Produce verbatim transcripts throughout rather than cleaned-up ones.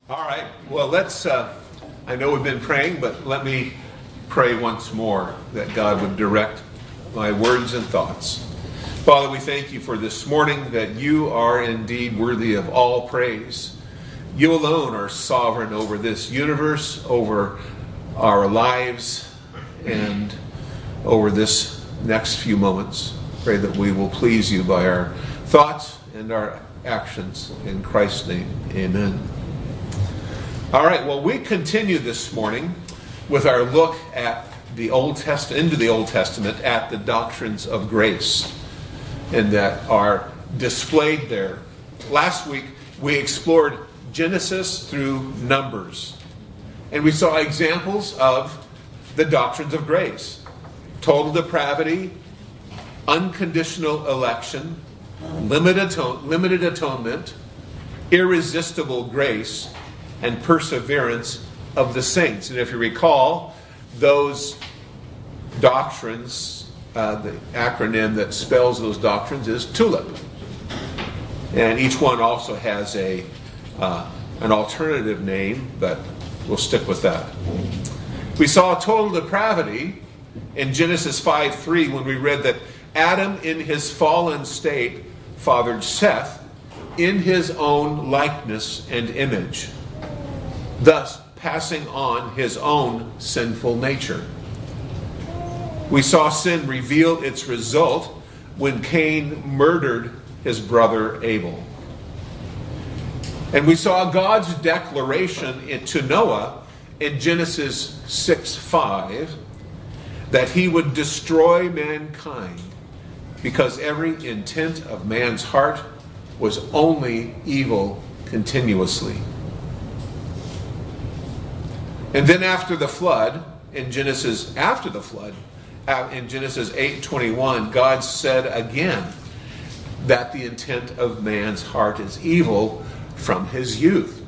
All right, well, let's, uh, I know we've been praying, but let me pray once more that God would direct my words and thoughts. Father, we thank you for this morning, that you are indeed worthy of all praise. You alone are sovereign over this universe, over our lives, and over this next few moments. Pray that we will please you by our thoughts and our actions. In Christ's name, amen. All right, well, we continue this morning with our look at the Old Testament, into the Old Testament, at the doctrines of grace, and that are displayed there. Last week, we explored Genesis through Numbers, and we saw examples of the doctrines of grace: total depravity, unconditional election, limited atone, limited atonement, irresistible grace, and perseverance of the saints. And if you recall, those doctrines, uh, the acronym that spells those doctrines is TULIP. And each one also has a uh, an alternative name, but we'll stick with that. We saw total depravity in Genesis five three when we read that Adam in his fallen state fathered Seth in his own likeness and image, thus passing on his own sinful nature. We saw sin reveal its result when Cain murdered his brother Abel. And we saw God's declaration to Noah in Genesis six five that he would destroy mankind because every intent of man's heart was only evil continuously. And then after the flood, in Genesis, after the flood, in Genesis eight twenty-one, God said again that the intent of man's heart is evil from his youth.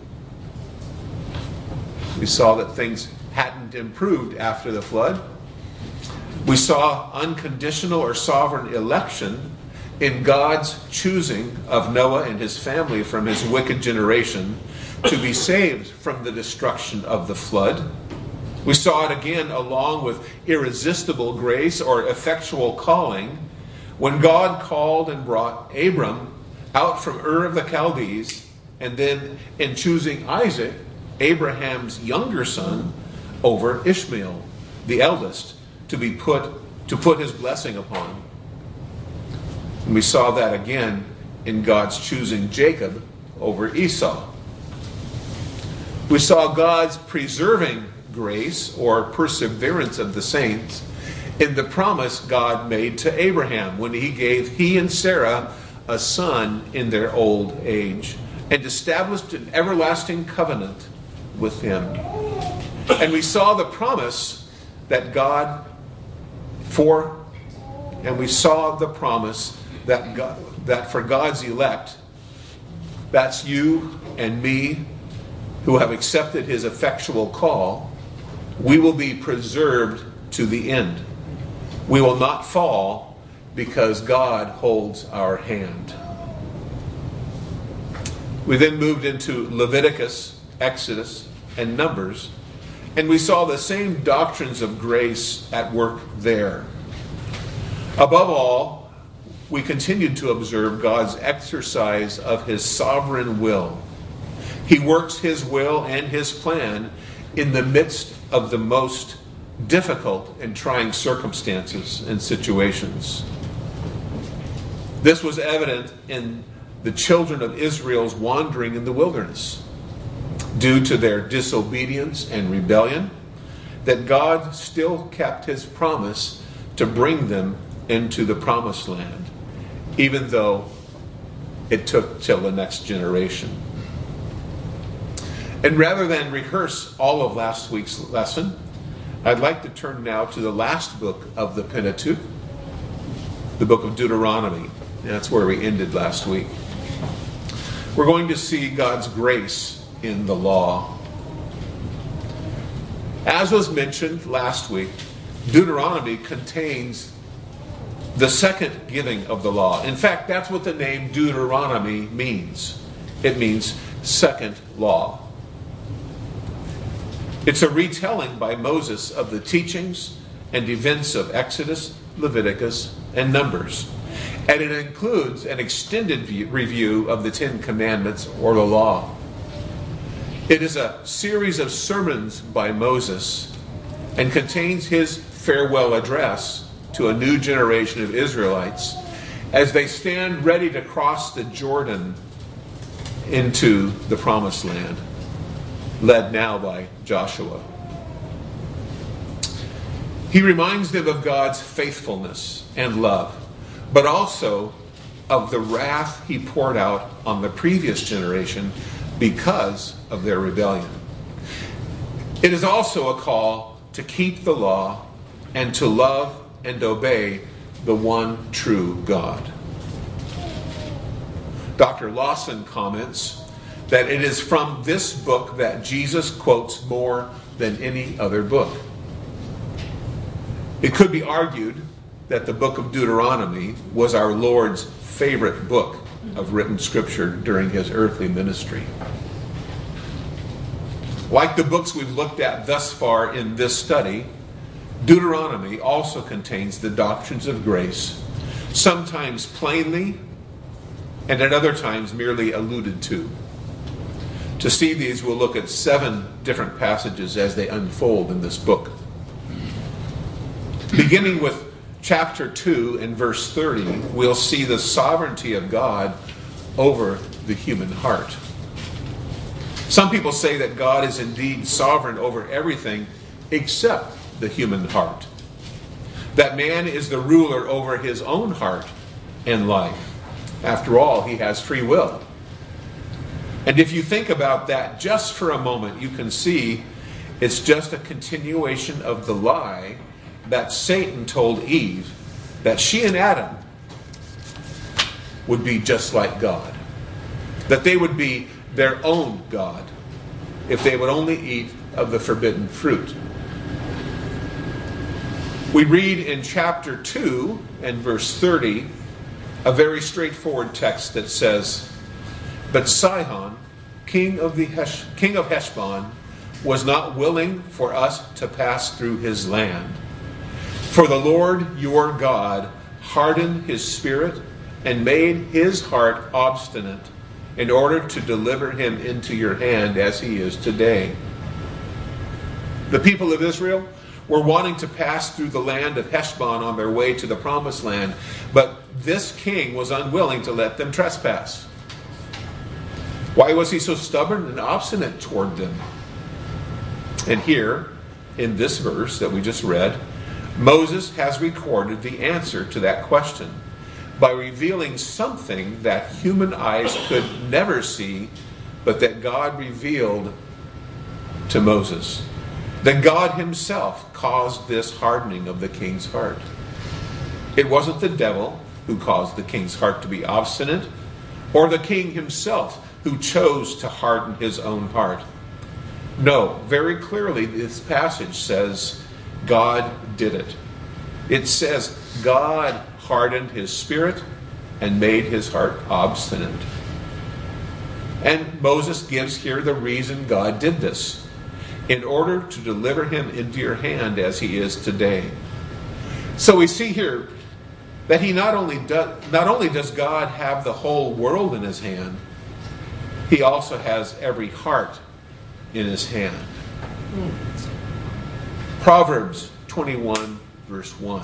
We saw that things hadn't improved after the flood. We saw unconditional or sovereign election in God's choosing of Noah and his family from his wicked generation to be saved from the destruction of the flood. We saw it again along with irresistible grace or effectual calling when God called and brought Abram out from Ur of the Chaldees, and then in choosing Isaac, Abraham's younger son, over Ishmael, the eldest, to be put to put his blessing upon. And we saw that again in God's choosing Jacob over Esau. We saw God's preserving grace or perseverance of the saints in the promise God made to Abraham when he gave he and Sarah a son in their old age and established an everlasting covenant with him. And we saw the promise that God for and we saw the promise that God, that for God's elect, that's you and me, who have accepted his effectual call, we will be preserved to the end. We will not fall because God holds our hand. We then moved into Leviticus, Exodus, and Numbers, and we saw the same doctrines of grace at work there. Above all, we continued to observe God's exercise of his sovereign will. He works his will and his plan in the midst of the most difficult and trying circumstances and situations. This was evident in the children of Israel's wandering in the wilderness. Due to their disobedience and rebellion, that God still kept his promise to bring them into the promised land, even though it took till the next generation. And rather than rehearse all of last week's lesson, I'd like to turn now to the last book of the Pentateuch, the book of Deuteronomy. That's where we ended last week. We're going to see God's grace in the law. As was mentioned last week, Deuteronomy contains the second giving of the law. In fact, that's what the name Deuteronomy means. It means second law. It's a retelling by Moses of the teachings and events of Exodus, Leviticus, and Numbers. And it includes an extended view, review of the Ten Commandments or the law. It is a series of sermons by Moses and contains his farewell address to a new generation of Israelites as they stand ready to cross the Jordan into the Promised Land, led now by Joshua. He reminds them of God's faithfulness and love, but also of the wrath he poured out on the previous generation because of their rebellion. It is also a call to keep the law and to love and obey the one true God. Doctor Lawson comments that it is from this book that Jesus quotes more than any other book. It could be argued that the book of Deuteronomy was our Lord's favorite book of written scripture during his earthly ministry. Like the books we've looked at thus far in this study, Deuteronomy also contains the doctrines of grace, sometimes plainly and at other times merely alluded to. To see these, we'll look at seven different passages as they unfold in this book. Beginning with chapter two and verse thirty, we'll see the sovereignty of God over the human heart. Some people say that God is indeed sovereign over everything except the human heart. That man is the ruler over his own heart and life. After all, he has free will. And if you think about that just for a moment, you can see it's just a continuation of the lie that Satan told Eve, that she and Adam would be just like God. That they would be their own God if they would only eat of the forbidden fruit. We read in chapter two and verse thirty a very straightforward text that says, "But Sihon, king of the Hesh- king of Heshbon, was not willing for us to pass through his land. For the Lord your God hardened his spirit and made his heart obstinate in order to deliver him into your hand as he is today." The people of Israel were wanting to pass through the land of Heshbon on their way to the Promised Land, but this king was unwilling to let them trespass. Why was he so stubborn and obstinate toward them? And here, in this verse that we just read, Moses has recorded the answer to that question by revealing something that human eyes could never see, but that God revealed to Moses. That God himself caused this hardening of the king's heart. It wasn't the devil who caused the king's heart to be obstinate, or the king himself who chose to harden his own heart. No, very clearly this passage says God did it. It says God hardened his spirit and made his heart obstinate. And Moses gives here the reason God did this: in order to deliver him into your hand as he is today. So we see here that he not only does, not only does God have the whole world in his hand, he also has every heart in his hand. Proverbs twenty-one, verse one.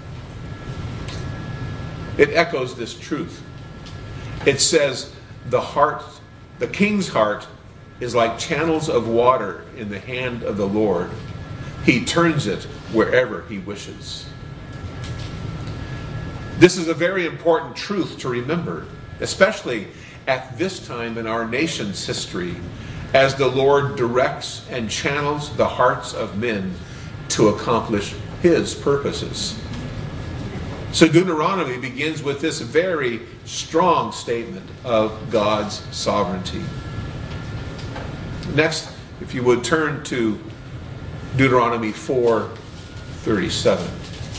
It echoes this truth. It says, the heart, the king's heart is like channels of water in the hand of the Lord. He turns it wherever he wishes. This is a very important truth to remember, especially at this time in our nation's history, as the Lord directs and channels the hearts of men to accomplish his purposes. So Deuteronomy begins with this very strong statement of God's sovereignty. Next, if you would turn to Deuteronomy four thirty-seven.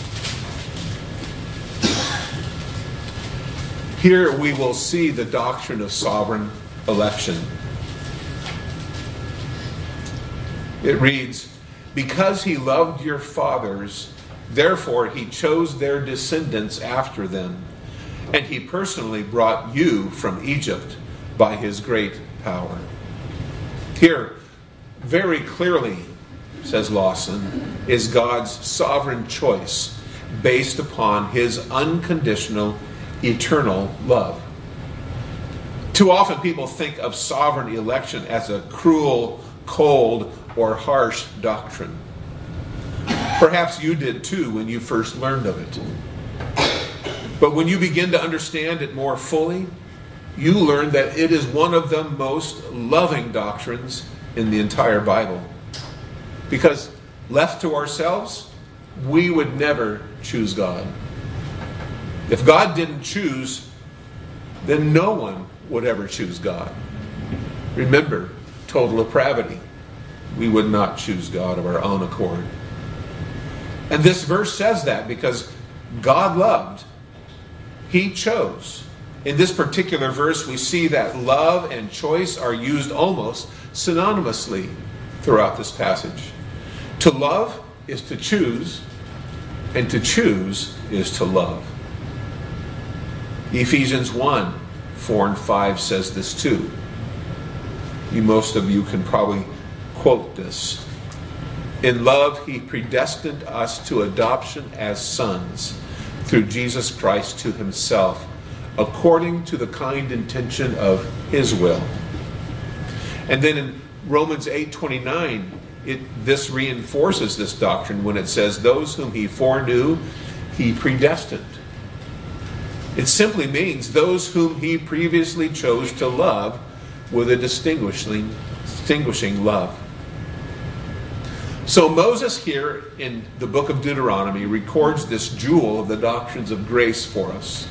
Here we will see the doctrine of sovereign election. It reads, "Because he loved your fathers, therefore he chose their descendants after them, and he personally brought you from Egypt by his great power." Here, very clearly, says Lawson, is God's sovereign choice based upon his unconditional, eternal love. Too often people think of sovereign election as a cruel, cold, or harsh doctrine. Perhaps you did too when you first learned of it. But when you begin to understand it more fully, you learn that it is one of the most loving doctrines in the entire Bible. Because left to ourselves, we would never choose God. If God didn't choose, then no one would ever choose God. Remember, total depravity. We would not choose God of our own accord. And this verse says that because God loved, he chose. In this particular verse, we see that love and choice are used almost synonymously throughout this passage. To love is to choose, and to choose is to love. Ephesians one, four and five says this too. You, most of you can probably quote this. "In love, he predestined us to adoption as sons through Jesus Christ to himself, according to the kind intention of his will." And then in Romans eight twenty-nine, it, this reinforces this doctrine when it says, "Those whom he foreknew, he predestined." It simply means those whom he previously chose to love with a distinguishing, distinguishing love. So Moses here in the book of Deuteronomy records this jewel of the doctrines of grace for us.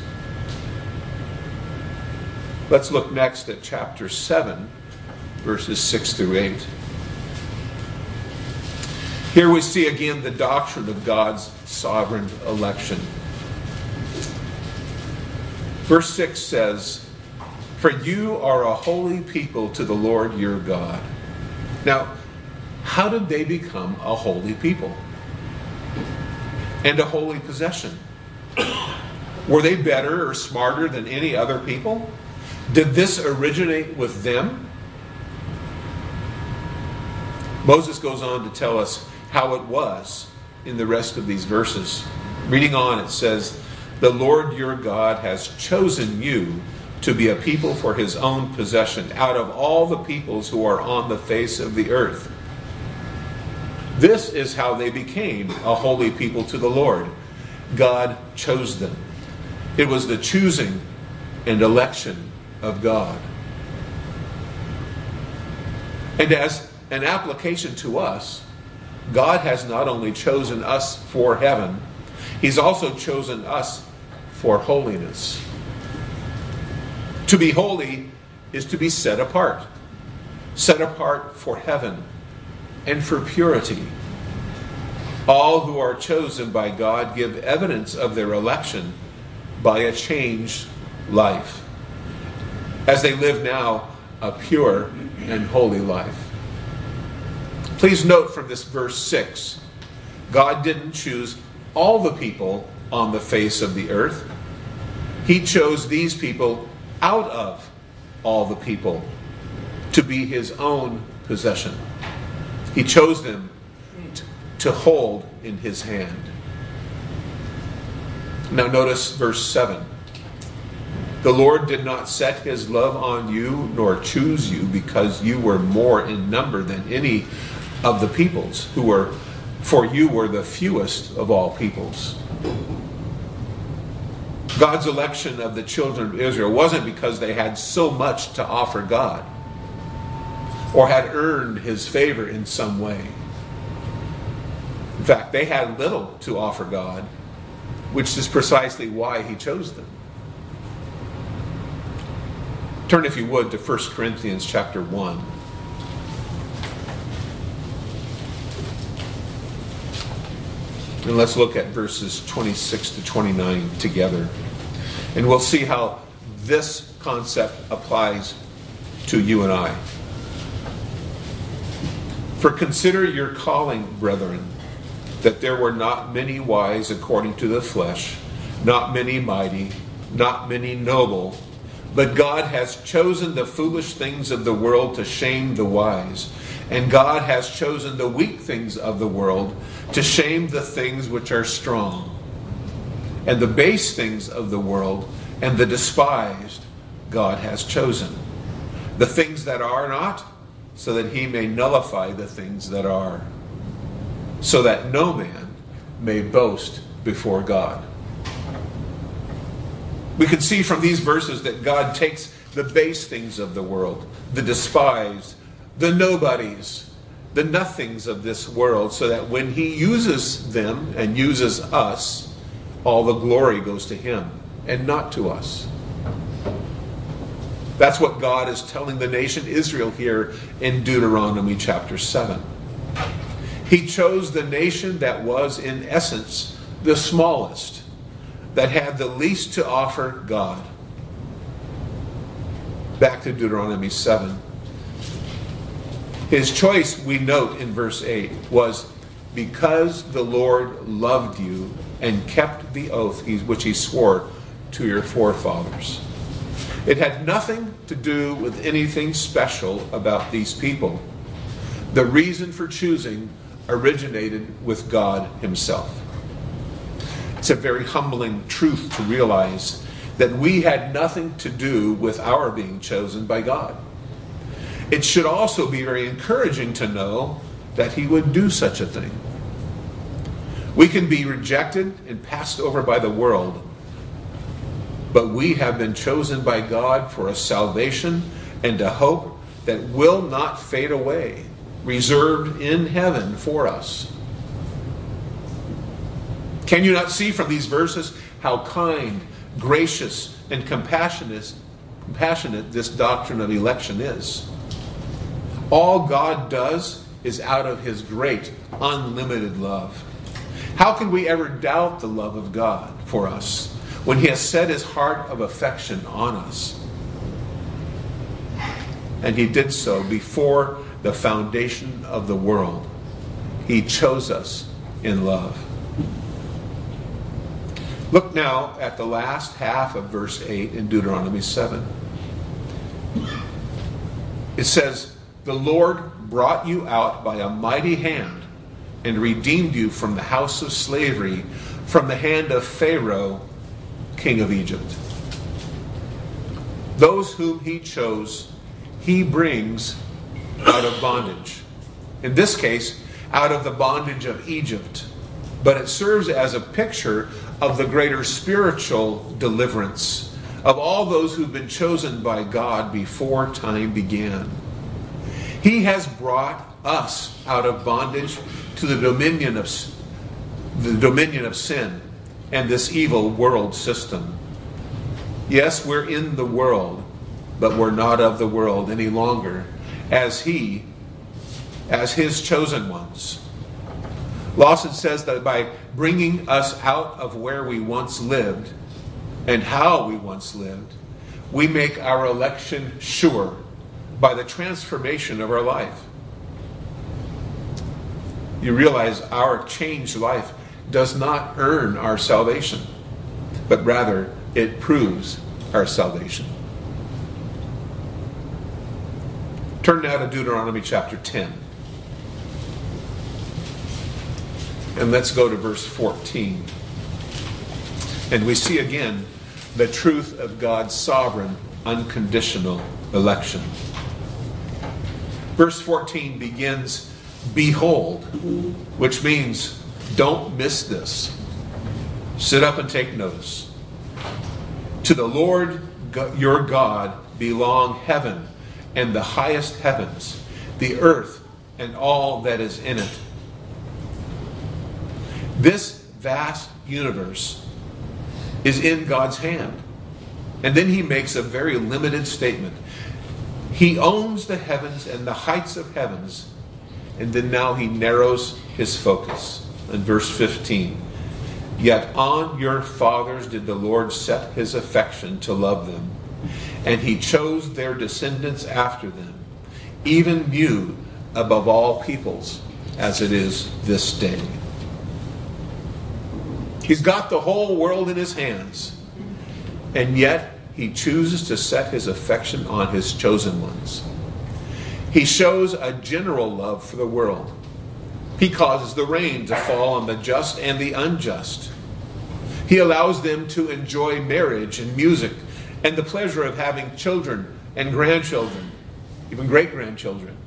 Let's look next at chapter seven, verses six through eight. Here we see again the doctrine of God's sovereign election. Verse six says, "For you are a holy people to the Lord your God." Now, how did they become a holy people and a holy possession? Were they better or smarter than any other people? Did this originate with them? Moses goes on to tell us how it was in the rest of these verses. Reading on, it says, "The Lord your God has chosen you to be a people for his own possession out of all the peoples who are on the face of the earth." This is how they became a holy people to the Lord. God chose them. It was the choosing and election of God. And as an application to us, God has not only chosen us for heaven, he's also chosen us for holiness. To be holy is to be set apart. Set apart for heaven and for purity. All who are chosen by God give evidence of their election by a changed life, as they live now a pure and holy life. Please note from this verse six, God didn't choose all the people on the face of the earth. He chose these people out of all the people to be his own possession. He chose them to hold in his hand. Now notice verse seven. "The Lord did not set his love on you, nor choose you, because you were more in number than any of the peoples, who were, for you were the fewest of all peoples." God's election of the children of Israel wasn't because they had so much to offer God or had earned his favor in some way. In fact, they had little to offer God, which is precisely why he chose them. Turn, if you would, to First Corinthians chapter one. And let's look at verses twenty-six to twenty-nine together. And we'll see how this concept applies to you and I. For consider your calling, brethren, that there were not many wise according to the flesh, not many mighty, not many noble, but God has chosen the foolish things of the world to shame the wise, and God has chosen the weak things of the world to shame the things which are strong, and the base things of the world and the despised God has chosen, the things that are not, so that he may nullify the things that are, so that no man may boast before God. We can see from these verses that God takes the base things of the world, the despised, the nobodies, the nothings of this world, so that when he uses them and uses us, all the glory goes to him and not to us. That's what God is telling the nation Israel here in Deuteronomy chapter seven. He chose the nation that was, in essence, the smallest, that had the least to offer God. Back to Deuteronomy seven. His choice, we note in verse eight, was because the Lord loved you and kept the oath which he swore to your forefathers. It had nothing to do with anything special about these people. The reason for choosing originated with God himself. It's a very humbling truth to realize that we had nothing to do with our being chosen by God. It should also be very encouraging to know that he would do such a thing. We can be rejected and passed over by the world, but we have been chosen by God for a salvation and a hope that will not fade away, reserved in heaven for us. Can you not see from these verses how kind, gracious, and compassionate, compassionate this doctrine of election is? All God does is out of his great, unlimited love. How can we ever doubt the love of God for us when he has set his heart of affection on us? And he did so before the foundation of the world. He chose us in love. Look now at the last half of verse eight in Deuteronomy seven. It says, "The Lord brought you out by a mighty hand and redeemed you from the house of slavery, from the hand of Pharaoh, king of Egypt." Those whom he chose, he brings out of bondage. In this case, out of the bondage of Egypt. But it serves as a picture of the greater spiritual deliverance of all those who've been chosen by God before time began. He has brought us out of bondage to the dominion of the dominion of sin and this evil world system. Yes, we're in the world, but we're not of the world any longer, as he, as his chosen ones. Lawson says that by bringing us out of where we once lived and how we once lived, we make our election sure by the transformation of our life. You realize our changed life does not earn our salvation, but rather it proves our salvation. Turn now to Deuteronomy chapter ten. And let's go to verse fourteen. And we see again the truth of God's sovereign, unconditional election. Verse fourteen begins, "Behold," which means don't miss this. Sit up and take notice. "To the Lord your God belong heaven and the highest heavens, the earth and all that is in it." This vast universe is in God's hand. And then he makes a very limited statement. He owns the heavens and the heights of heavens. And then now he narrows his focus in verse fifteen. "Yet on your fathers did the Lord set his affection to love them, and he chose their descendants after them, even you, above all peoples, as it is this day. He's got the whole world in his hands, and yet he chooses to set his affection on his chosen ones. He shows a general love for the world. He causes the rain to fall on the just and the unjust. He allows them to enjoy marriage and music and the pleasure of having children and grandchildren, even great-grandchildren.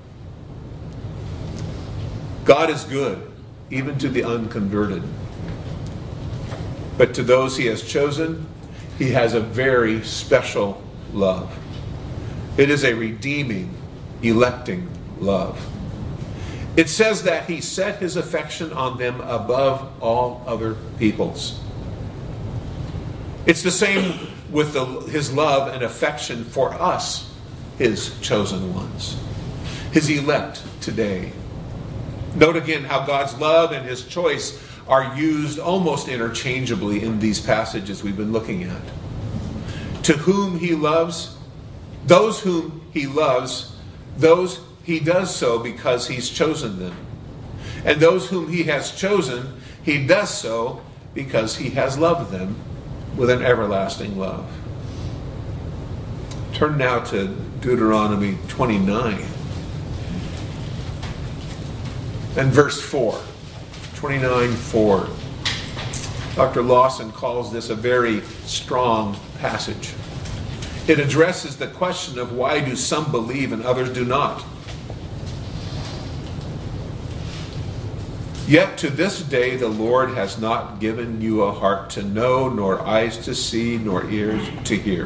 God is good, even to the unconverted. But to those he has chosen, he has a very special love. It is a redeeming, electing love. It says that he set his affection on them above all other peoples. It's the same with the, his love and affection for us, his chosen ones, his elect today. Note again how God's love and his choice are used almost interchangeably in these passages we've been looking at. To whom he loves, those whom he loves, those he does so because he's chosen them. And those whom he has chosen, he does so because he has loved them with an everlasting love. Turn now to Deuteronomy twenty-nine and verse four. twenty-nine four. Doctor Lawson calls this a very strong passage. It addresses the question of why do some believe and others do not. Yet to this day the Lord has not given you a heart to know, nor eyes to see, nor ears to hear.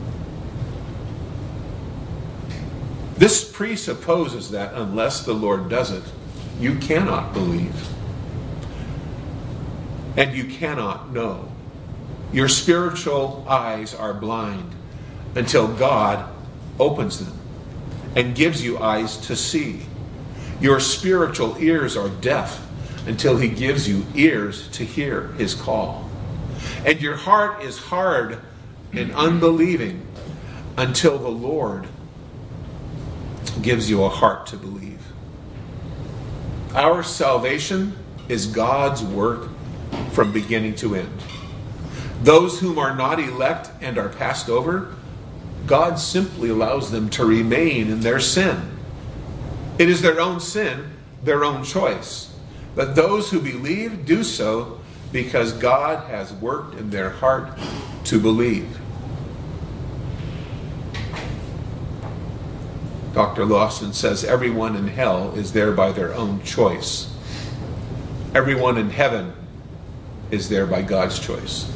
This presupposes that unless the Lord does it, you cannot believe. And you cannot know. Your spiritual eyes are blind until God opens them and gives you eyes to see. Your spiritual ears are deaf until he gives you ears to hear his call. And your heart is hard and unbelieving until the Lord gives you a heart to believe. Our salvation is God's work from beginning to end. Those whom are not elect and are passed over, God simply allows them to remain in their sin. It is their own sin, their own choice. But those who believe do so because God has worked in their heart to believe. Doctor Lawson says everyone in hell is there by their own choice. Everyone in heaven is there by God's choice.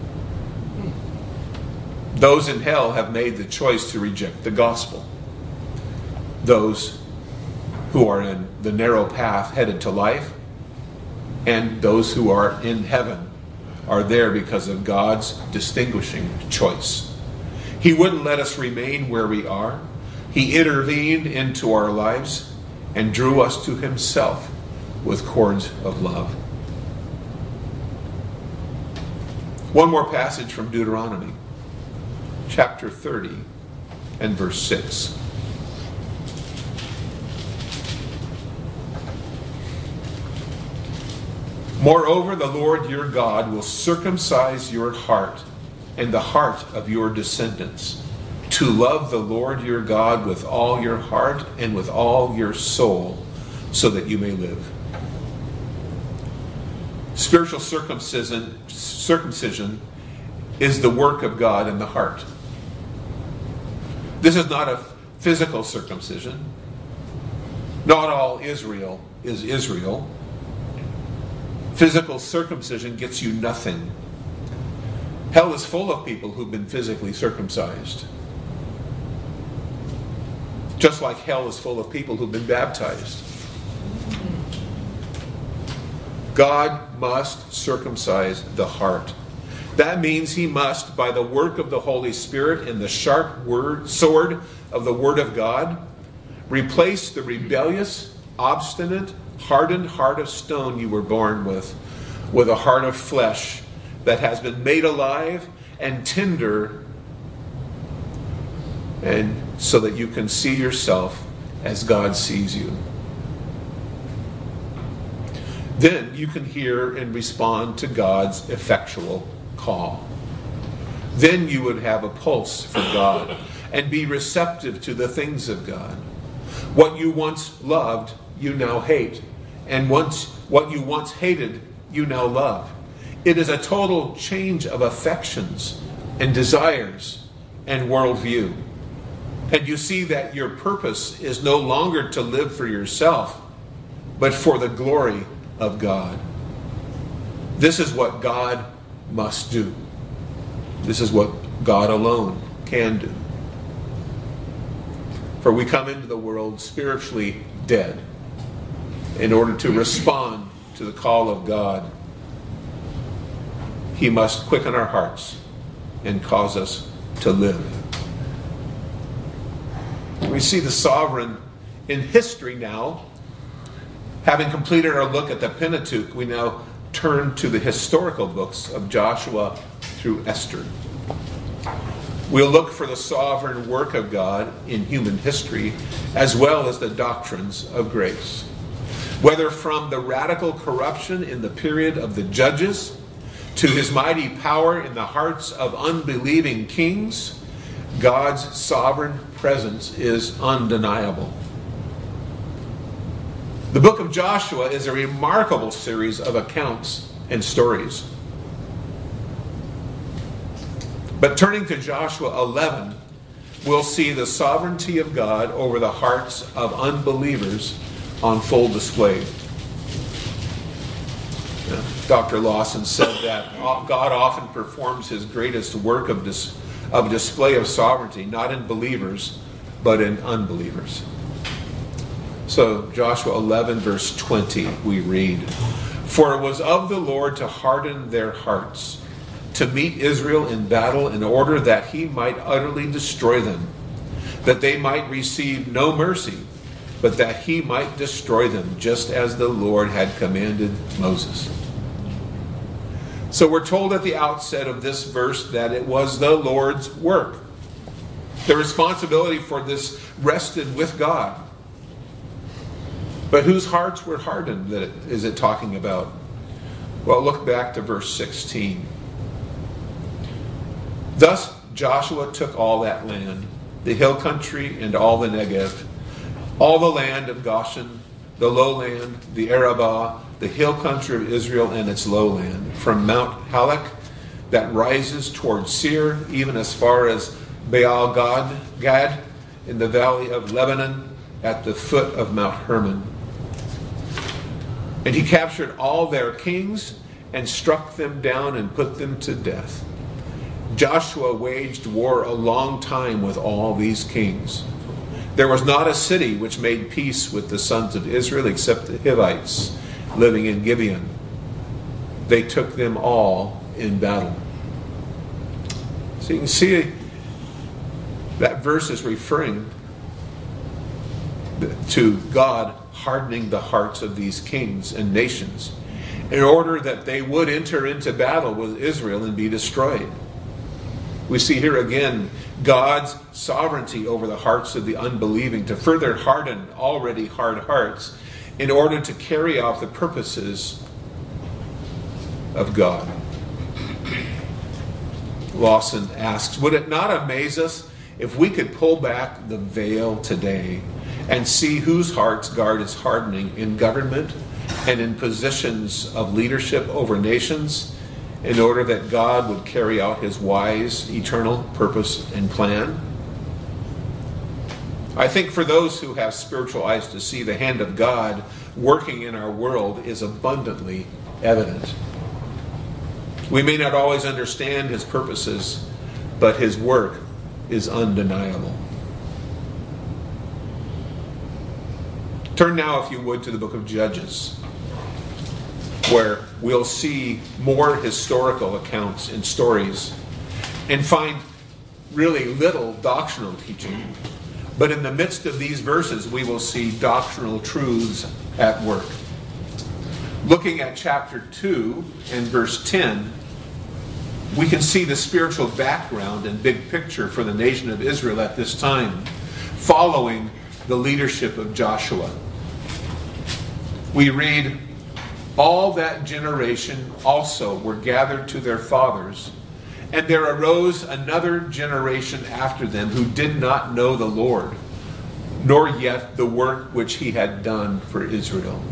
Those in hell have made the choice to reject the gospel. Those who are in the narrow path headed to life, and those who are in heaven are there because of God's distinguishing choice. He wouldn't let us remain where we are. He intervened into our lives and drew us to himself with cords of love. One more passage from Deuteronomy, chapter thirty and verse six. Moreover, the Lord your God will circumcise your heart and the heart of your descendants, to love the Lord your God with all your heart and with all your soul, so that you may live. Spiritual circumcision, circumcision is the work of God in the heart. This is not a physical circumcision. Not all Israel is Israel. Physical circumcision gets you nothing. Hell is full of people who've been physically circumcised. Just like hell is full of people who've been baptized. God must circumcise the heart. That means he must, by the work of the Holy Spirit and the sharp word, sword of the Word of God, replace the rebellious, obstinate, hardened heart of stone you were born with, with a heart of flesh that has been made alive and tender, and so that you can see yourself as God sees you. Then you can hear and respond to God's effectual call. Then you would have a pulse for God and be receptive to the things of God. What you once loved, you now hate. And once what you once hated, you now love. It is a total change of affections and desires and worldview. And you see that your purpose is no longer to live for yourself, but for the glory of God. This is what God must do. This is what God alone can do. For we come into the world spiritually dead in order to respond to the call of God. He must quicken our hearts and cause us to live. We see the sovereign in history now. Having completed our look at the Pentateuch, we now turn to the historical books of Joshua through Esther. We'll look for the sovereign work of God in human history, as well as the doctrines of grace. Whether from the radical corruption in the period of the judges, to his mighty power in the hearts of unbelieving kings, God's sovereign presence is undeniable. The book of Joshua is a remarkable series of accounts and stories. But turning to Joshua eleven, we'll see the sovereignty of God over the hearts of unbelievers on full display. Doctor Lawson said that God often performs his greatest work of, dis- of display of sovereignty, not in believers, but in unbelievers. So Joshua eleven, verse twenty, we read, "For it was of the Lord to harden their hearts, to meet Israel in battle, in order that he might utterly destroy them, that they might receive no mercy, but that he might destroy them, just as the Lord had commanded Moses." So we're told at the outset of this verse that it was the Lord's work. The responsibility for this rested with God. But whose hearts were hardened that it, is it talking about? Well, look back to verse sixteen. "Thus Joshua took all that land, the hill country and all the Negev, all the land of Goshen, the lowland, the Arabah, the hill country of Israel and its lowland, from Mount Halak that rises toward Seir, even as far as Baal Gad, Gad in the valley of Lebanon, at the foot of Mount Hermon. And he captured all their kings and struck them down and put them to death. Joshua waged war a long time with all these kings. There was not a city which made peace with the sons of Israel except the Hivites living in Gibeon. They took them all in battle." So you can see that verse is referring to God hardening the hearts of these kings and nations in order that they would enter into battle with Israel and be destroyed. We see here again God's sovereignty over the hearts of the unbelieving to further harden already hard hearts in order to carry out the purposes of God. Lawson asks, would it not amaze us if we could pull back the veil today and see whose hearts God is hardening in government and in positions of leadership over nations, in order that God would carry out his wise, eternal purpose and plan? I think for those who have spiritual eyes to see, the hand of God working in our world is abundantly evident. We may not always understand his purposes, but his work is undeniable. Turn now, if you would, to the book of Judges, where we'll see more historical accounts and stories and find really little doctrinal teaching. But in the midst of these verses, we will see doctrinal truths at work. Looking at chapter two and verse ten, we can see the spiritual background and big picture for the nation of Israel at this time, following the leadership of Joshua. We read, All that generation also were gathered to their fathers, and there arose another generation after them who did not know the Lord, nor yet the work which he had done for Israel.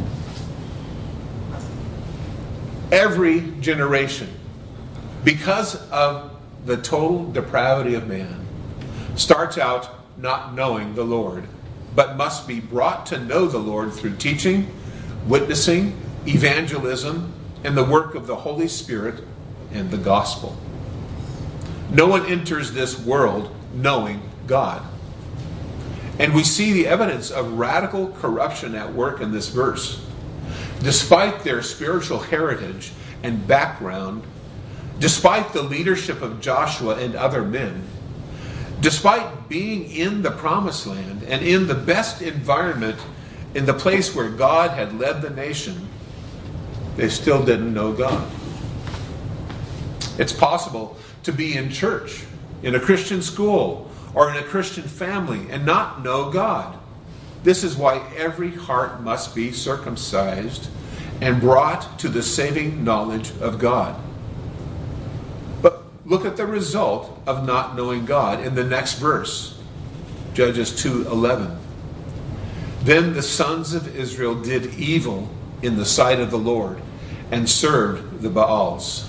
Every generation, because of the total depravity of man, starts out not knowing the Lord, but must be brought to know the Lord through teaching, witnessing, evangelism, and the work of the Holy Spirit and the gospel. No one enters this world knowing God. And we see the evidence of radical corruption at work in this verse. Despite their spiritual heritage and background, despite the leadership of Joshua and other men, despite being in the promised land and in the best environment in the place where God had led the nation, they still didn't know God. It's possible to be in church, in a Christian school, or in a Christian family and not know God. This is why every heart must be circumcised and brought to the saving knowledge of God. But look at the result of not knowing God in the next verse, Judges two eleven. Then the sons of Israel did evil in the sight of the Lord and served the Baals.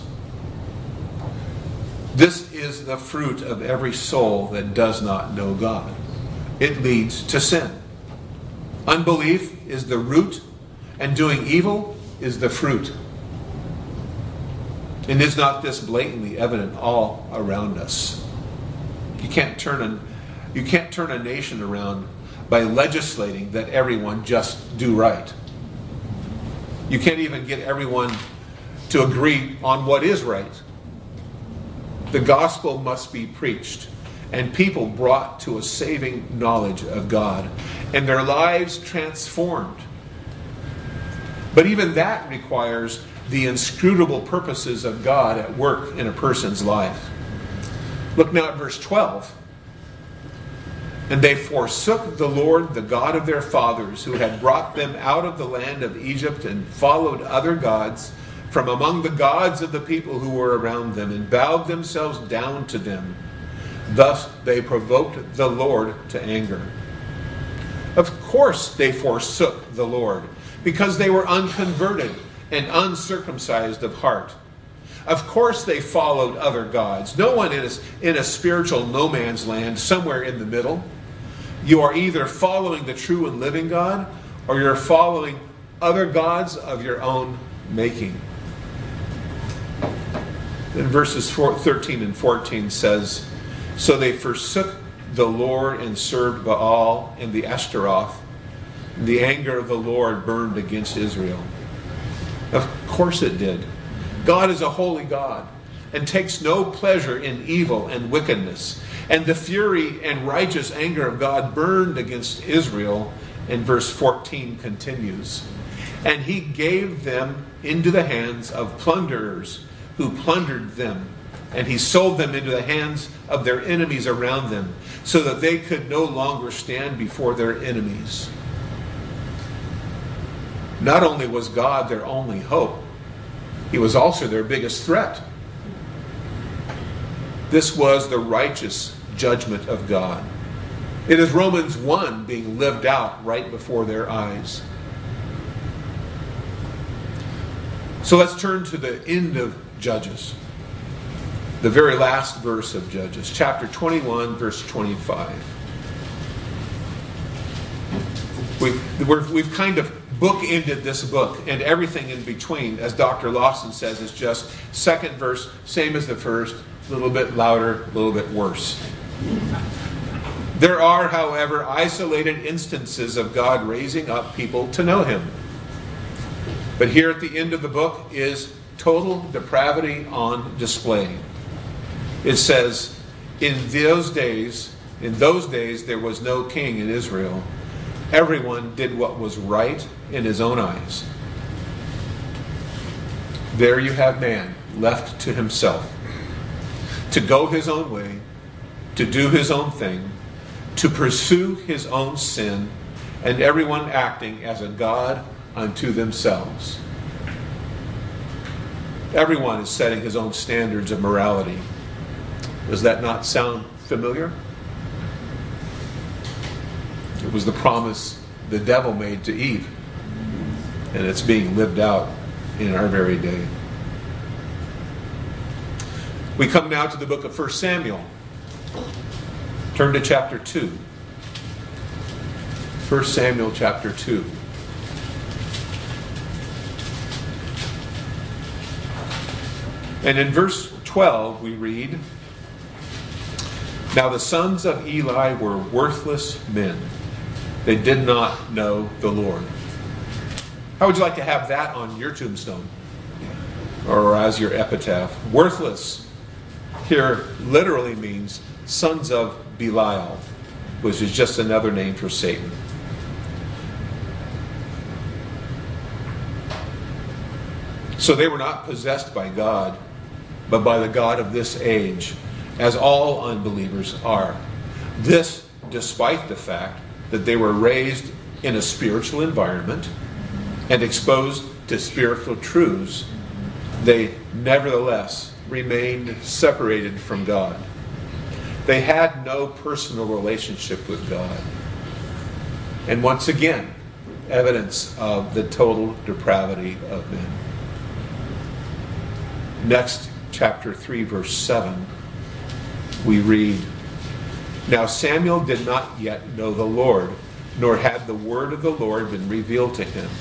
This is the fruit of every soul that does not know God. It leads to sin. Unbelief is the root, and doing evil is the fruit. And is not this blatantly evident all around us? You can't turn a, you can't turn a nation around by legislating that everyone just do right. You can't even get everyone to agree on what is right. The gospel must be preached and people brought to a saving knowledge of God and their lives transformed. But even that requires the inscrutable purposes of God at work in a person's life. Look now at verse twelve. And they forsook the Lord, the God of their fathers, who had brought them out of the land of Egypt, and followed other gods from among the gods of the people who were around them, and bowed themselves down to them. Thus they provoked the Lord to anger. Of course they forsook the Lord, because they were unconverted and uncircumcised of heart. Of course they followed other gods. No one is in a spiritual no man's land somewhere in the middle. You are either following the true and living God, or you're following other gods of your own making. Then verses thirteen and fourteen says, So they forsook the Lord and served Baal and the Ashtaroth. And the anger of the Lord burned against Israel. Of course it did. God is a holy God and takes no pleasure in evil and wickedness. And the fury and righteous anger of God burned against Israel. And verse fourteen continues. And he gave them into the hands of plunderers who plundered them. And he sold them into the hands of their enemies around them, so that they could no longer stand before their enemies. Not only was God their only hope, he was also their biggest threat. This was the righteous judgment of God. It is Romans one being lived out right before their eyes. So let's turn to the end of Judges. The very last verse of Judges, chapter twenty-one, verse twenty-five. We've, we're, we've kind of bookended this book, and everything in between, as Doctor Lawson says, is just second verse, same as the first, a little bit louder, a little bit worse. There are, however, isolated instances of God raising up people to know him. But here at the end of the book is total depravity on display. It says, in those days, in those days there was no king in Israel. Everyone did what was right in his own eyes. There you have man left to himself, to go his own way, to do his own thing, to pursue his own sin, and everyone acting as a god unto themselves. Everyone is setting his own standards of morality. Does that not sound familiar? It was the promise the devil made to Eve, and it's being lived out in our very day. We come now to the book of First Samuel. Turn to chapter two. First Samuel chapter two. And in verse twelve we read, "Now the sons of Eli were worthless men. They did not know the Lord." How would you like to have that on your tombstone? Or as your epitaph? Worthless here literally means sons of Belial, which is just another name for Satan. So they were not possessed by God, but by the God of this age, as all unbelievers are. This despite the fact that they were raised in a spiritual environment and exposed to spiritual truths, they nevertheless remained separated from God. They had no personal relationship with God. And once again, evidence of the total depravity of men. Next, chapter three, verse seven, we read, "Now Samuel did not yet know the Lord, nor had the word of the Lord been revealed to him."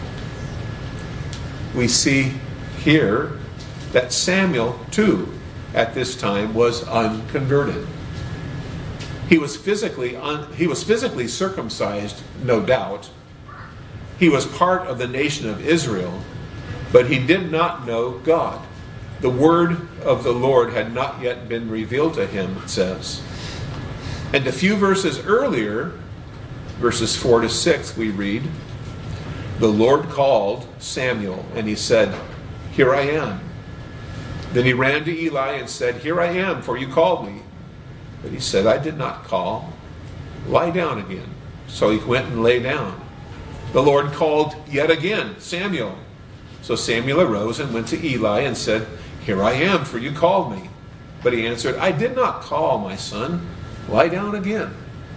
We see here that Samuel, too, at this time was unconverted. He was physically un, he was physically circumcised, no doubt. He was part of the nation of Israel, but he did not know God. The word of the Lord had not yet been revealed to him, it says. And a few verses earlier, verses four to six, we read, "The Lord called Samuel, and he said, 'Here I am.' Then he ran to Eli and said, 'Here I am, for you called me.' But he said, 'I did not call. Lie down again.' So he went and lay down. The Lord called yet again, 'Samuel.' So Samuel arose and went to Eli and said, 'Here I am, for you called me.' But he answered, 'I did not call, my son. Lie down again.'"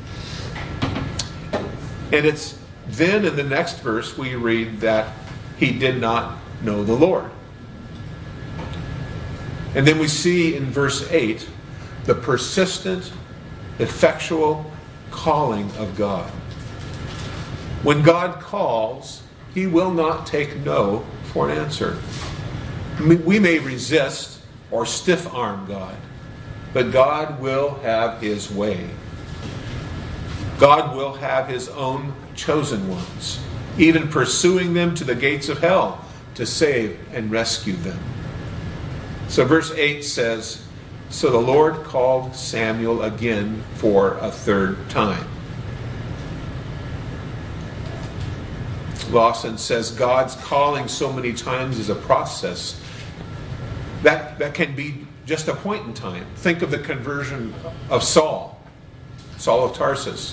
And it's then in the next verse we read that he did not know the Lord. And then we see in verse eight the persistent, effectual calling of God. When God calls, he will not take no for an answer. We may resist or stiff-arm God, but God will have his way. God will have his own chosen ones, even pursuing them to the gates of hell to save and rescue them. So verse eight says, "So the Lord called Samuel again for a third time." Lawson says God's calling so many times is a process. That, that can be just a point in time. Think of the conversion of Saul, Saul of Tarsus,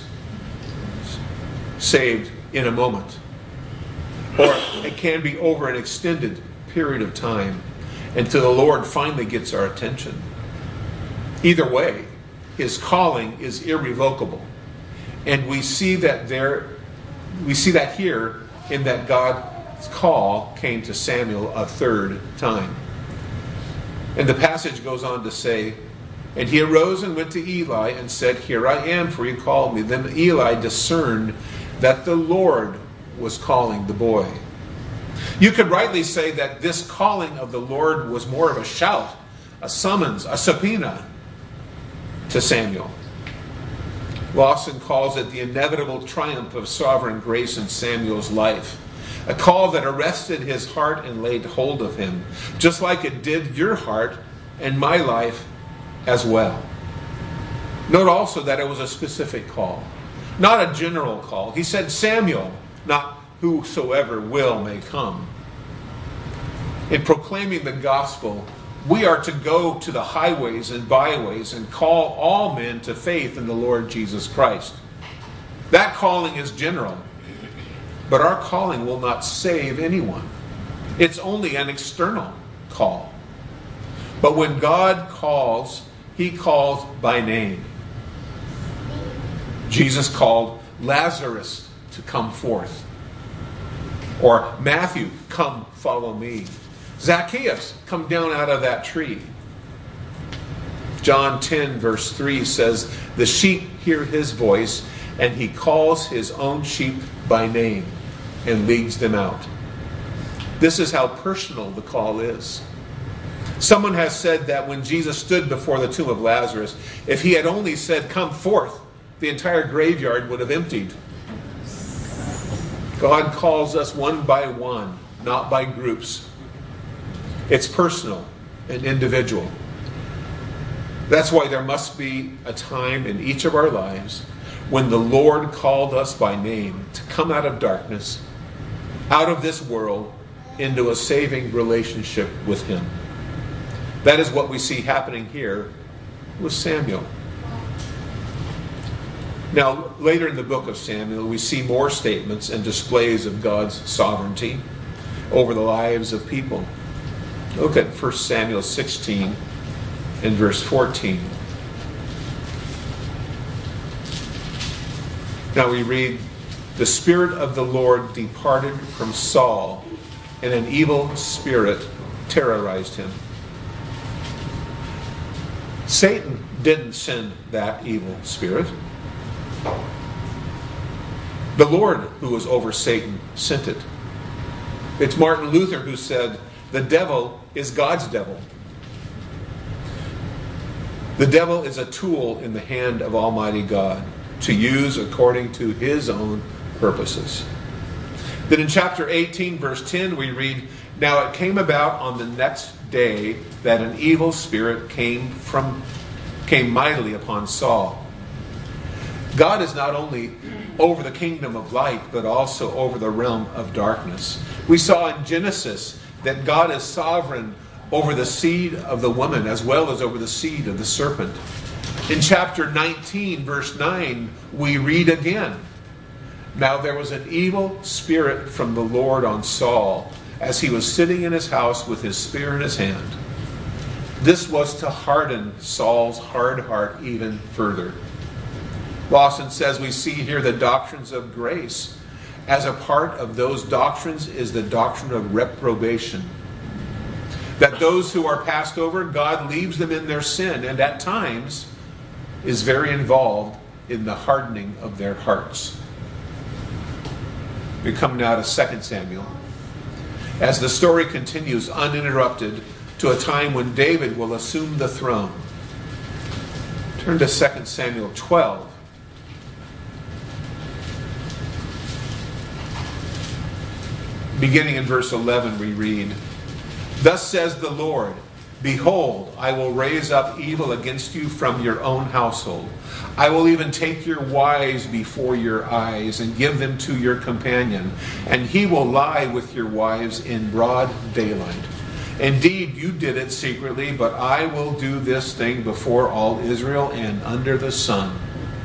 saved in a moment. Or it can be over an extended period of time until the Lord finally gets our attention. Either way, his calling is irrevocable. And we see that there, we see that here in that God's call came to Samuel a third time. And the passage goes on to say, "And he arose and went to Eli and said, 'Here I am, for you called me.' Then Eli discerned that the Lord was calling the boy." You could rightly say that this calling of the Lord was more of a shout, a summons, a subpoena to Samuel. Lawson calls it the inevitable triumph of sovereign grace in Samuel's life. A call that arrested his heart and laid hold of him, just like it did your heart and my life as well. Note also that it was a specific call, not a general call. He said Samuel, not whosoever will may come. In proclaiming the gospel, we are to go to the highways and byways and call all men to faith in the Lord Jesus Christ. That calling is general, but our calling will not save anyone. It's only an external. call. But when God calls, he calls by name. Jesus called Lazarus to come forth. Or Matthew, come follow me. Zacchaeus, come down out of that tree. John ten verse three says, the sheep hear his voice, and he calls his own sheep by name and leads them out. This is how personal the call is. Someone has said that when Jesus stood before the tomb of Lazarus, if he had only said, come forth, the entire graveyard would have emptied. God calls us one by one, not by groups. It's personal and individual. That's why there must be a time in each of our lives when the Lord called us by name to come out of darkness, out of this world, into a saving relationship with him. That is what we see happening here with Samuel. Now, later in the book of Samuel, we see more statements and displays of God's sovereignty over the lives of people. Look at First Samuel sixteen and verse fourteen. Now we read, the Spirit of the Lord departed from Saul, and an evil spirit terrorized him. Satan didn't send that evil spirit. The Lord who was over Satan sent it. It's Martin Luther who said, the devil is God's devil. The devil is a tool in the hand of Almighty God to use according to his own purposes. Then in chapter eighteen, verse ten, we read, now it came about on the next day that an evil spirit came from came mightily upon Saul. God is not only over the kingdom of light, but also over the realm of darkness. We saw in Genesis that God is sovereign over the seed of the woman as well as over the seed of the serpent. In chapter nineteen, verse nine, we read again, now there was an evil spirit from the Lord on Saul as he was sitting in his house with his spear in his hand. This was to harden Saul's hard heart even further. Lawson says we see here the doctrines of grace. As a part of those doctrines is the doctrine of reprobation. That those who are passed over, God leaves them in their sin and at times is very involved in the hardening of their hearts. We come now to Second Samuel. As the story continues uninterrupted to a time when David will assume the throne. Turn to Second Samuel twelve. Beginning in verse eleven, we read, thus says the Lord, behold, I will raise up evil against you from your own household. I will even take your wives before your eyes and give them to your companion, and he will lie with your wives in broad daylight. Indeed, you did it secretly, but I will do this thing before all Israel and under the sun.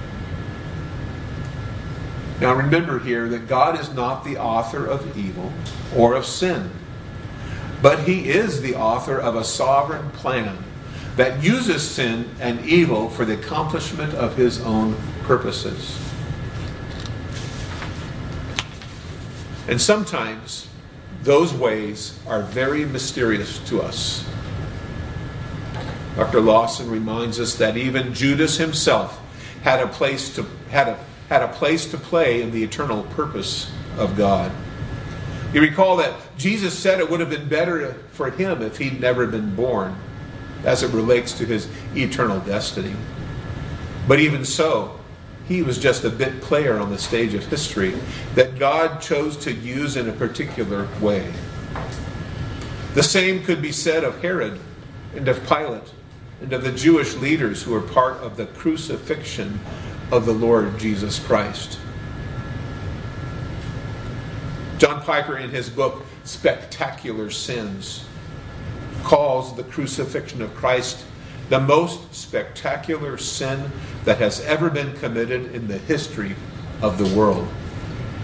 Now remember here that God is not the author of evil or of sin, but he is the author of a sovereign plan that uses sin and evil for the accomplishment of his own purposes. And sometimes those ways are very mysterious to us. Doctor Lawson reminds us that even Judas himself had a place to had a had a place to play in the eternal purpose of God. You recall that Jesus said it would have been better for him if he'd never been born, as it relates to his eternal destiny. But even so, he was just a bit player on the stage of history that God chose to use in a particular way. The same could be said of Herod and of Pilate and of the Jewish leaders who were part of the crucifixion of the Lord Jesus Christ. John Piper, in his book Spectacular Sins, calls the crucifixion of Christ the most spectacular sin that has ever been committed in the history of the world.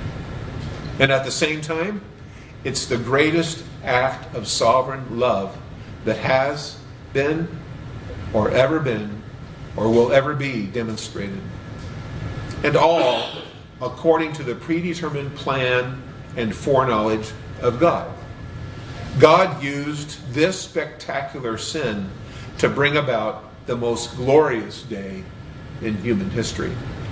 And at the same time, it's the greatest act of sovereign love that has been or ever been or will ever be demonstrated. And all according to the predetermined plan and foreknowledge of God. God used this spectacular sin to bring about the most glorious day in human history.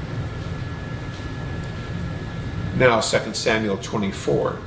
Now, Second Samuel twenty-four.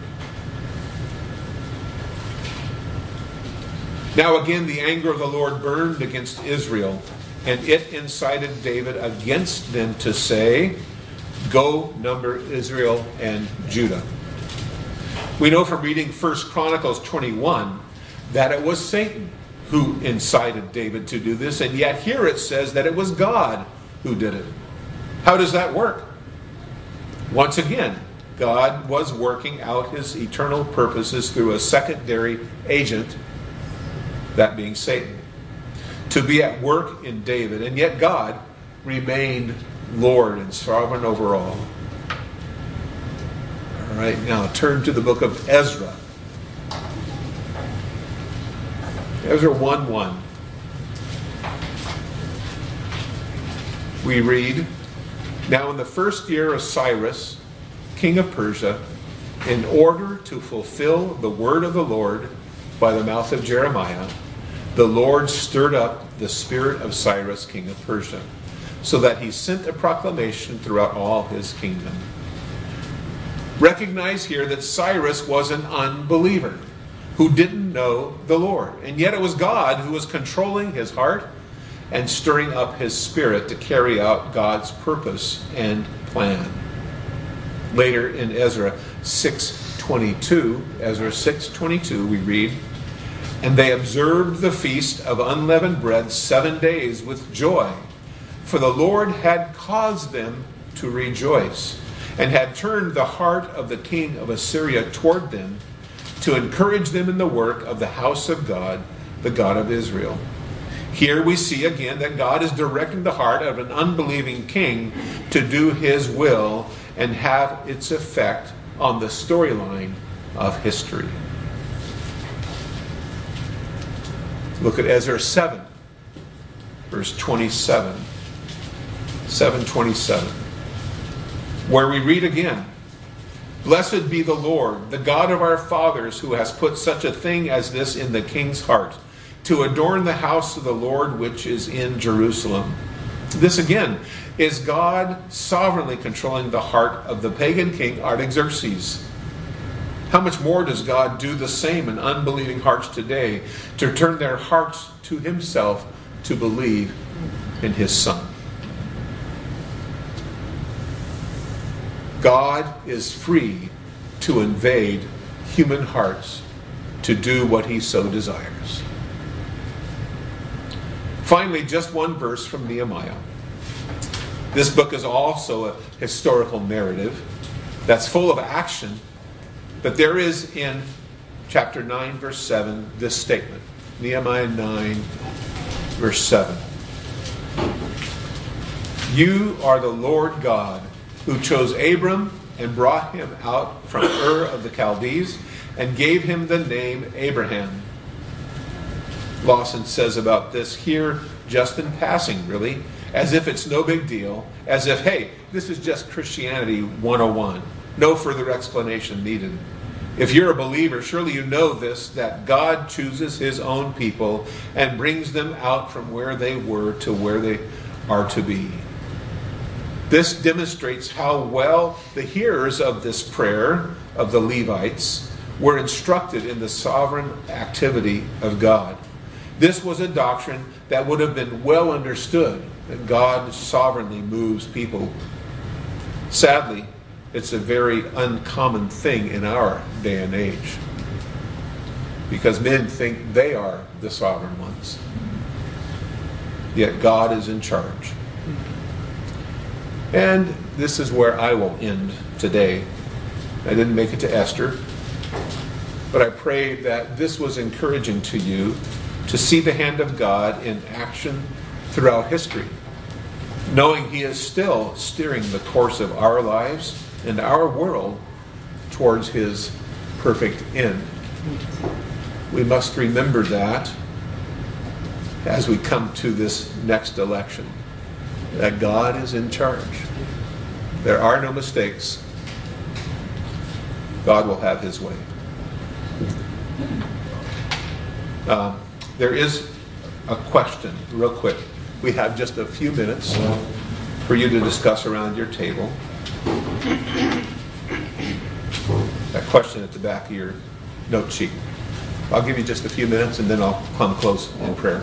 Now again the anger of the Lord burned against Israel, and it incited David against them to say, "Go number Israel and Judah." We know from reading First Chronicles twenty-one that it was Satan who incited David to do this, and yet here it says that it was God who did it. How does that work? Once again, God was working out his eternal purposes through a secondary agent, that being Satan, to be at work in David, and yet God remained Lord and sovereign over all. All right, now turn to the book of Ezra. Ezra one one. We read, "Now in the first year of Cyrus, king of Persia, in order to fulfill the word of the Lord by the mouth of Jeremiah, the Lord stirred up the spirit of Cyrus, king of Persia, so that he sent a proclamation throughout all his kingdom." Recognize here that Cyrus was an unbeliever who didn't know the Lord. And yet it was God who was controlling his heart and stirring up his spirit to carry out God's purpose and plan. Later in Ezra six twenty-two, Ezra six twenty-two, we read, "And they observed the feast of unleavened bread seven days with joy, for the Lord had caused them to rejoice, and had turned the heart of the king of Assyria toward them, to encourage them in the work of the house of God, the God of Israel." Here we see again that God is directing the heart of an unbelieving king to do his will and have its effect on the storyline of history. Look at Ezra seven, verse twenty-seven. seven twenty-seven. Where we read again, "Blessed be the Lord, the God of our fathers, who has put such a thing as this in the king's heart, to adorn the house of the Lord which is in Jerusalem." This again is God sovereignly controlling the heart of the pagan king Artaxerxes. How much more does God do the same in unbelieving hearts today, to turn their hearts to himself to believe in his Son? God is free to invade human hearts to do what he so desires. Finally, just one verse from Nehemiah. This book is also a historical narrative that's full of action, but there is in chapter nine, verse seven, this statement. Nehemiah nine, verse seven. "You are the Lord God, who chose Abram and brought him out from Ur of the Chaldees and gave him the name Abraham." Lawson says about this here, just in passing, really, as if it's no big deal, as if, hey, this is just Christianity one oh one. No further explanation needed. If you're a believer, surely you know this, that God chooses his own people and brings them out from where they were to where they are to be. This demonstrates how well the hearers of this prayer of the Levites were instructed in the sovereign activity of God. This was a doctrine that would have been well understood, that God sovereignly moves people. Sadly, it's a very uncommon thing in our day and age, because men think they are the sovereign ones. Yet God is in charge. And this is where I will end today. I didn't make it to Esther, but I pray that this was encouraging to you to see the hand of God in action throughout history, knowing he is still steering the course of our lives and our world towards his perfect end. We must remember that as we come to this next election, that God is in charge. There are no mistakes. God will have his way. Um, there is a question, real quick. We have just a few minutes for you to discuss around your table. That question at the back of your note sheet. I'll give you just a few minutes and then I'll come close in prayer.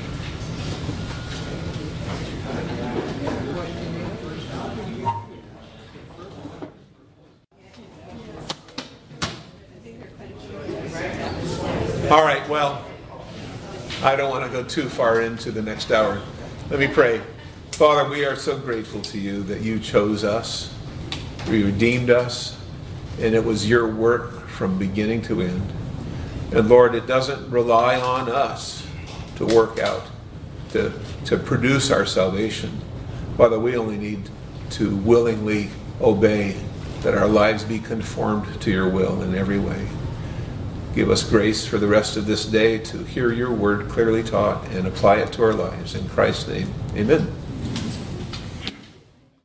All right, well, I don't want to go too far into the next hour. Let me pray. Father, we are so grateful to you that you chose us, you redeemed us, and it was your work from beginning to end. And Lord, it doesn't rely on us to work out, to, to produce our salvation. Father, we only need to willingly obey, that our lives be conformed to your will in every way. Give us grace for the rest of this day to hear your word clearly taught and apply it to our lives. In Christ's name, amen.